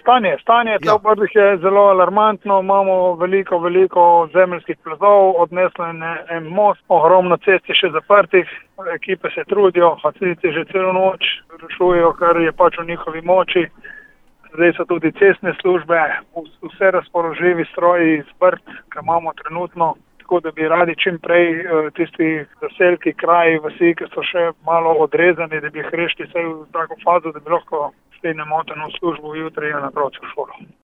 Stanje v Brdih je zelo alarmantno, imamo veliko zemeljskih plazov, odneslo en most, ogromno cest je še zaprtih, ekipe se trudijo, gasilci že celo noč rešujejo, kar je pač v njihovi moči. Zdaj so tudi cestne službe, vse razpoložljivi stroji iz Brd, ki imamo trenutno, tako da bi radi čim prej tisti zaselki, kraji, vasi, ki so še malo odrezani, da bi jih rešili vsaj v tako fazo, da bi lahko šli nemoteno v službo jutri in naprej v šolo.